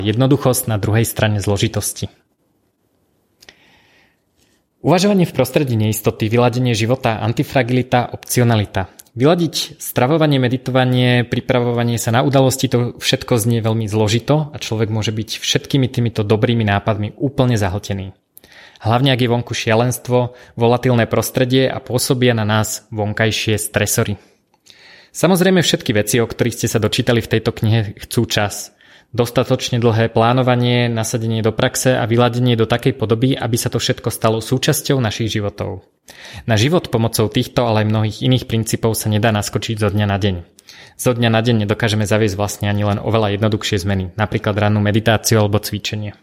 Jednoduchosť na druhej strane zložitosti. Uvažovanie v prostredí neistoty, vyladenie života, antifragilita, opcionalita. Vyladiť stravovanie, meditovanie, pripravovanie sa na udalosti, to všetko znie veľmi zložito a človek môže byť všetkými týmito dobrými nápadmi úplne zahltený. Hlavne ak je vonku šialenstvo, volatilné prostredie a pôsobia na nás vonkajšie stresory. Samozrejme všetky veci, o ktorých ste sa dočítali v tejto knihe, chcú čas. Dostatočne dlhé plánovanie, nasadenie do praxe a vyladenie do takej podoby, aby sa to všetko stalo súčasťou našich životov. Na život pomocou týchto, ale aj mnohých iných princípov sa nedá naskočiť zo dňa na deň. Zo dňa na deň nedokážeme zaviesť vlastne ani len oveľa jednoduchšie zmeny, napríklad rannú meditáciu alebo cvičenie.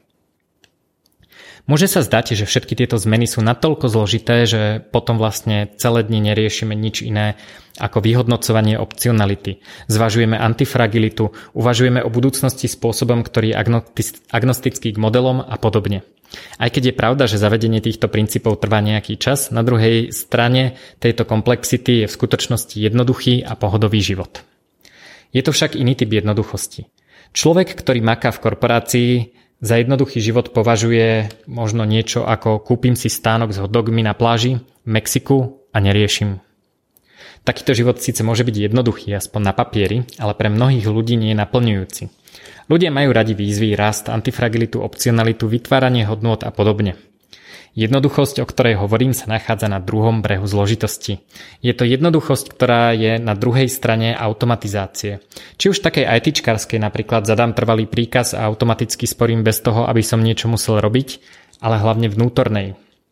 Môže sa zdať, že všetky tieto zmeny sú natoľko zložité, že potom vlastne celé dni neriešime nič iné ako vyhodnocovanie opcionality. Zvažujeme antifragilitu, uvažujeme o budúcnosti spôsobom, ktorý je agnostický k modelom a podobne. Aj keď je pravda, že zavedenie týchto princípov trvá nejaký čas, na druhej strane tejto komplexity je v skutočnosti jednoduchý a pohodový život. Je to však iný typ jednoduchosti. Človek, ktorý maká v korporácii, za jednoduchý život považuje možno niečo ako kúpim si stánok s hotdogmi na pláži v Mexiku a neriešim. Takýto život síce môže byť jednoduchý, aspoň na papieri, ale pre mnohých ľudí nie je naplňujúci. Ľudia majú radi výzvy, rast, antifragilitu, opcionalitu, vytváranie hodnôt a podobne. Jednoduchosť, o ktorej hovorím, sa nachádza na druhom brehu zložitosti. Je to jednoduchosť, ktorá je na druhej strane automatizácie. Či už takej ITčkarskej, napríklad zadám trvalý príkaz a automaticky sporím bez toho, aby som niečo musel robiť, ale hlavne vnútornej.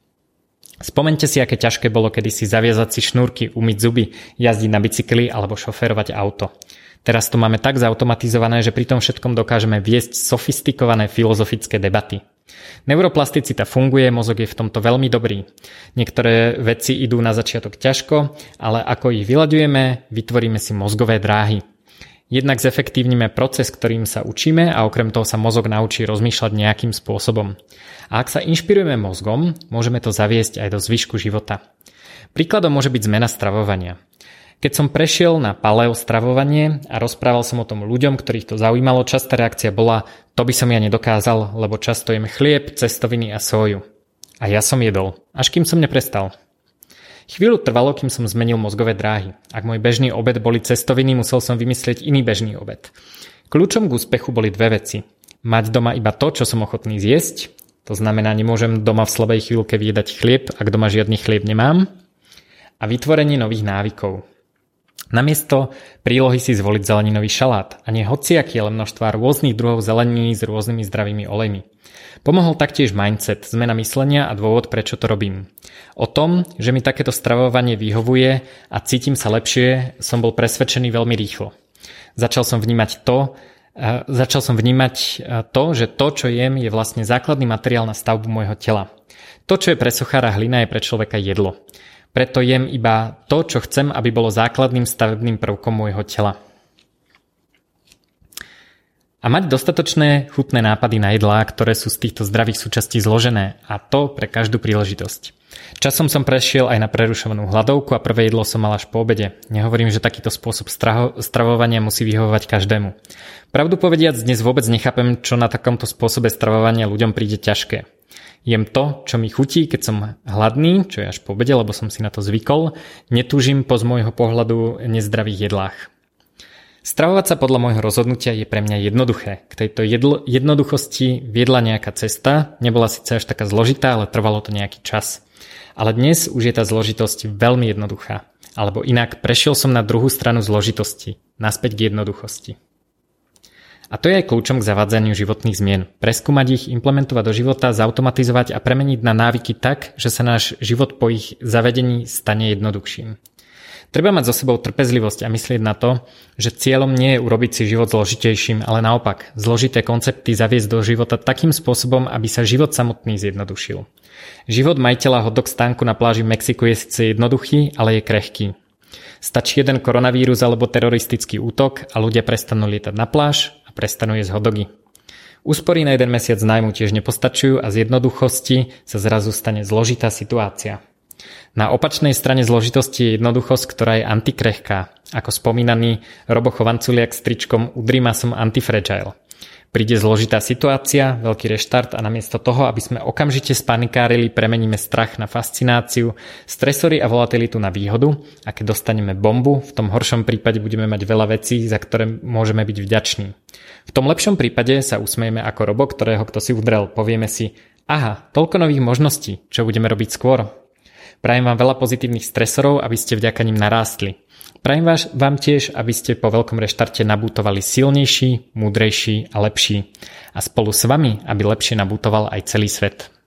Spomeňte si, aké ťažké bolo kedysi zaviazať si šnúrky, umyť zuby, jazdiť na bicykli alebo šoférovať auto. Teraz to máme tak zautomatizované, že pri tom všetkom dokážeme viesť sofistikované filozofické debaty. Neuroplasticita funguje, mozog je v tomto veľmi dobrý. Niektoré veci idú na začiatok ťažko, ale ako ich vyľaďujeme, vytvoríme si mozgové dráhy. Jednak zefektívnime proces, ktorým sa učíme a okrem toho sa mozog naučí rozmýšľať nejakým spôsobom. A ak sa inšpirujeme mozgom, môžeme to zaviesť aj do zvyšku života. Príkladom môže byť zmena stravovania. Keď som prešiel na paleo stravovanie a rozprával som o tom ľuďom, ktorých to zaujímalo, častá reakcia bola, to by som ja nedokázal, lebo často jem chlieb, cestoviny a soju. A ja som jedol, až kým som neprestal. Chvíľu trvalo, kým som zmenil mozgové dráhy. Ak môj bežný obed boli cestoviny, musel som vymyslieť iný bežný obed. Kľúčom k úspechu boli dve veci. Mať doma iba to, čo som ochotný zjesť, to znamená, nemôžem doma v slabej chvíľke vyjedať chlieb, ak doma žiadny chlieb nemám, a vytvorenie nových návykov. Namiesto prílohy si zvoliť zeleninový šalát a nie hociaký, ale množstva rôznych druhov zeleniny s rôznymi zdravými olejmi. Pomohol taktiež mindset, zmena myslenia a dôvod, prečo to robím. O tom, že mi takéto stravovanie vyhovuje a cítim sa lepšie, som bol presvedčený veľmi rýchlo. Začal som vnímať to, že to, čo jem, je vlastne základný materiál na stavbu môjho tela. To, čo je pre sochára hlina, je pre človeka jedlo. Preto jem iba to, čo chcem, aby bolo základným stavebným prvkom môjho tela. A mať dostatočné chutné nápady na jedlá, ktoré sú z týchto zdravých súčastí zložené, a to pre každú príležitosť. Časom som prešiel aj na prerušovanú hladovku a prvé jedlo som mal až po obede. Nehovorím, že takýto spôsob stravovania musí vyhovovať každému. Pravdu povediac, dnes vôbec nechápem, čo na takomto spôsobe stravovania ľuďom príde ťažké. Jem to, čo mi chutí, keď som hladný, čo je až po obede, lebo som si na to zvykol. Netúžim po z môjho pohľadu nezdravých jedlách. Stravovať sa podľa môjho rozhodnutia je pre mňa jednoduché. K tejto jednoduchosti viedla nejaká cesta, nebola síce až taká zložitá, ale trvalo to nejaký čas. Ale dnes už je tá zložitosť veľmi jednoduchá. Alebo inak, prešiel som na druhú stranu zložitosti, naspäť k jednoduchosti. A to je aj kľúčom k zavádzaniu životných zmien. Preskúmať ich, implementovať do života, zautomatizovať a premeniť na návyky tak, že sa náš život po ich zavedení stane jednoduchším. Treba mať so sebou trpezlivosť a myslieť na to, že cieľom nie je urobiť si život zložitejším, ale naopak, zložité koncepty zaviesť do života takým spôsobom, aby sa život samotný zjednodušil. Život majiteľa hotdog stánku na pláži v Mexiku je síce jednoduchý, ale je krehký. Stačí jeden koronavírus alebo teroristický útok a ľudia prestanú lietať na pláž a prestanú jesť hotdogy. Úspory na 1 mesiac nájmu tiež nepostačujú a z jednoduchosti sa zrazu stane zložitá situácia. Na opačnej strane zložitosti je jednoduchosť, ktorá je antikrehká, ako spomínaný Robo Chovanculiak s tričkom Udrima som antifragile. Príde zložitá situácia, veľký reštart a namiesto toho, aby sme okamžite spanikárili, premeníme strach na fascináciu, stresory a volatilitu na výhodu a keď dostaneme bombu, v tom horšom prípade budeme mať veľa vecí, za ktoré môžeme byť vďační. V tom lepšom prípade sa usmejeme ako robo, ktorého kto si udrel. Povieme si, aha, toľko nových možností, čo budeme robiť skôr. Prajem vám veľa pozitívnych stresorov, aby ste vďaka nim narástli. Prajem vám tiež, aby ste po veľkom reštarte nabútovali silnejší, múdrejší a lepší. A spolu s vami, aby lepšie nabútoval aj celý svet.